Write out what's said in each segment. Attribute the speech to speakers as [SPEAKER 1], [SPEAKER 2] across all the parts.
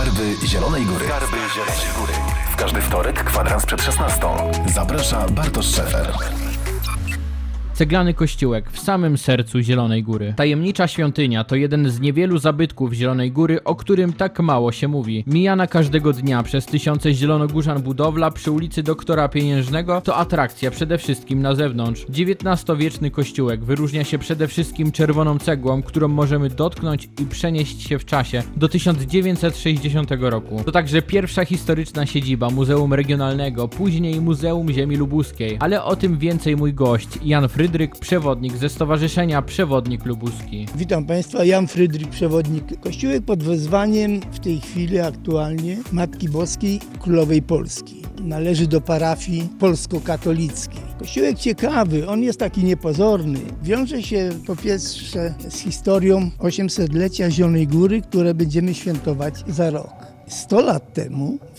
[SPEAKER 1] Skarby Zielonej Góry. Skarby Zielonej Góry. W każdy wtorek, kwadrans przed 16. Zaprasza Bartosz Szefer.
[SPEAKER 2] Ceglany kościółek w samym sercu Zielonej Góry. Tajemnicza świątynia to jeden z niewielu zabytków Zielonej Góry, o którym tak mało się mówi. Mijana każdego dnia przez tysiące zielonogórzan budowla przy ulicy Doktora Pieniężnego to atrakcja przede wszystkim na zewnątrz. XIX-wieczny kościółek wyróżnia się przede wszystkim czerwoną cegłą, którą możemy dotknąć i przenieść się w czasie do 1960 roku. To także pierwsza historyczna siedziba Muzeum Regionalnego, później Muzeum Ziemi Lubuskiej. Ale o tym więcej mój gość, Jan Frydryk, przewodnik ze Stowarzyszenia Przewodnik Lubuski.
[SPEAKER 3] Witam Państwa, Jan Frydryk, przewodnik. Kościółek pod wezwaniem w tej chwili aktualnie Matki Boskiej Królowej Polski. Należy do parafii polsko-katolickiej. Kościółek ciekawy, on jest taki niepozorny. Wiąże się po pierwsze z historią 800-lecia Zielonej Góry, które będziemy świętować za rok. 100 lat temu, w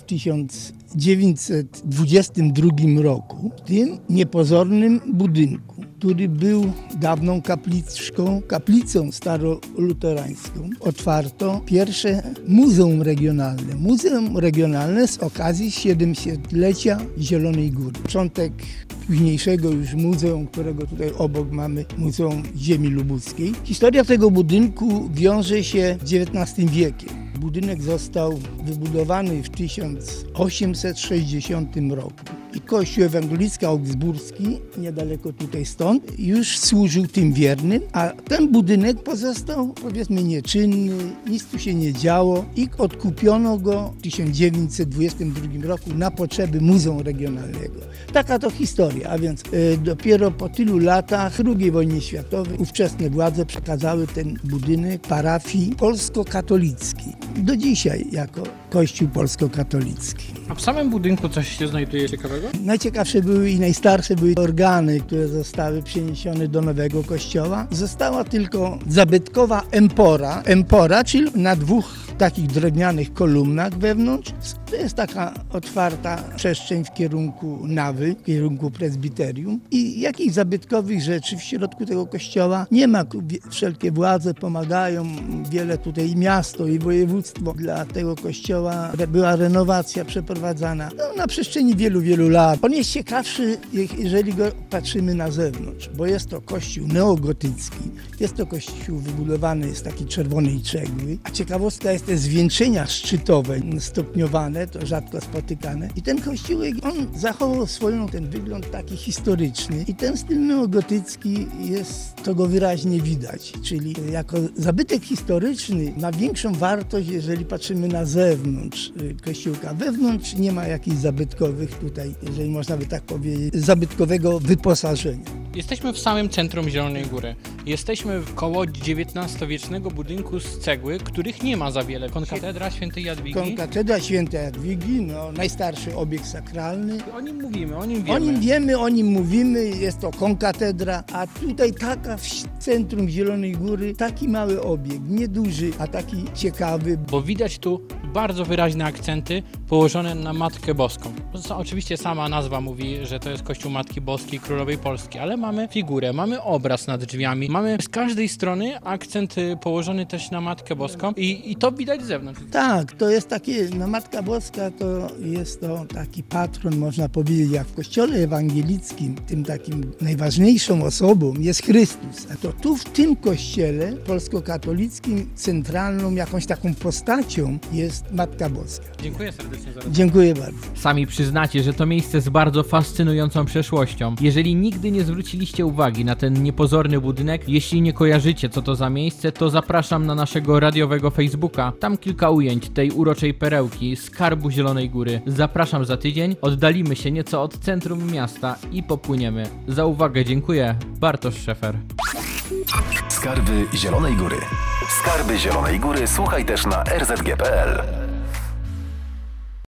[SPEAKER 3] 1922 roku, w tym niepozornym budynku, który był dawną kaplicą staroluterańską, otwarto pierwsze muzeum regionalne. Muzeum regionalne z okazji 700-lecia Zielonej Góry. Początek późniejszego już muzeum, którego tutaj obok mamy, Muzeum Ziemi Lubuskiej. Historia tego budynku wiąże się z XIX wiekiem. Budynek został wybudowany w 1860 roku i kościół ewangelicko-augsburski, niedaleko tutaj stąd, już służył tym wiernym, a ten budynek pozostał, powiedzmy, nieczynny, nic tu się nie działo i odkupiono go w 1922 roku na potrzeby Muzeum Regionalnego. Taka to historia, a więc dopiero po tylu latach II wojny światowej ówczesne władze przekazały ten budynek parafii polsko-katolickiej. Do dzisiaj jako Kościół polsko-katolicki.
[SPEAKER 2] A w samym budynku coś się znajduje ciekawego?
[SPEAKER 3] Najciekawsze były i najstarsze były organy, które zostały przeniesione do nowego kościoła. Została tylko zabytkowa empora, czyli na dwóch takich drewnianych kolumnach wewnątrz. To jest taka otwarta przestrzeń w kierunku nawy, w kierunku prezbiterium. I jakichś zabytkowych rzeczy w środku tego kościoła nie ma. Wszelkie władze pomagają, wiele tutaj i miasto, i województwo dla tego kościoła. Była renowacja przeprowadzana na przestrzeni wielu, wielu lat. On jest ciekawszy, jeżeli go patrzymy na zewnątrz, bo jest to kościół neogotycki. Jest to kościół wybudowany z takiej czerwonej cegły, a ciekawostka jest te zwieńczenia szczytowe, stopniowane, to rzadko spotykane. I ten kościółek, on zachował ten wygląd taki historyczny i ten styl neogotycki jest, to go wyraźnie widać, czyli jako zabytek historyczny ma większą wartość, jeżeli patrzymy na zewnątrz kościółka. Wewnątrz nie ma jakichś zabytkowych tutaj, jeżeli można by tak powiedzieć, zabytkowego wyposażenia.
[SPEAKER 2] Jesteśmy w samym centrum Zielonej Góry. Jesteśmy koło XIX-wiecznego budynku z cegły, których nie ma za wiele. Konkatedra Świętej Jadwigi.
[SPEAKER 3] Konkatedra Świętej Jadwigi, najstarszy obiekt sakralny.
[SPEAKER 2] O nim mówimy, o nim wiemy.
[SPEAKER 3] O nim mówimy, jest to konkatedra, a tutaj taka w centrum Zielonej Góry, taki mały obiekt, nieduży, a taki ciekawy.
[SPEAKER 2] Bo widać tu bardzo wyraźne akcenty położone na Matkę Boską. Oczywiście sama nazwa mówi, że to jest Kościół Matki Boskiej Królowej Polski, ale mamy figurę, mamy obraz nad drzwiami, mamy z każdej strony akcent położony też na Matkę Boską i to widać z zewnątrz.
[SPEAKER 3] Tak, to jest takie, Matka Boska to jest to taki patron, można powiedzieć, jak w Kościele Ewangelickim, tym takim najważniejszą osobą jest Chrystus. A to tu w tym kościele polsko-katolickim centralną jakąś taką postacią jest Matka Boska.
[SPEAKER 2] Dziękuję serdecznie za rozmowę.
[SPEAKER 3] Dziękuję bardzo.
[SPEAKER 2] Sami przyznacie, że to miejsce z bardzo fascynującą przeszłością. Jeżeli nigdy nie zwróciliście uwagi na ten niepozorny budynek, jeśli nie kojarzycie, co to za miejsce, to zapraszam na naszego radiowego Facebooka. Tam kilka ujęć tej uroczej perełki, skarbu Zielonej Góry. Zapraszam za tydzień, oddalimy się nieco od centrum miasta i popłyniemy. Za uwagę dziękuję, Bartosz Szefer.
[SPEAKER 1] Skarby Zielonej Góry. Skarby Zielonej Góry słuchaj też na rzg.pl.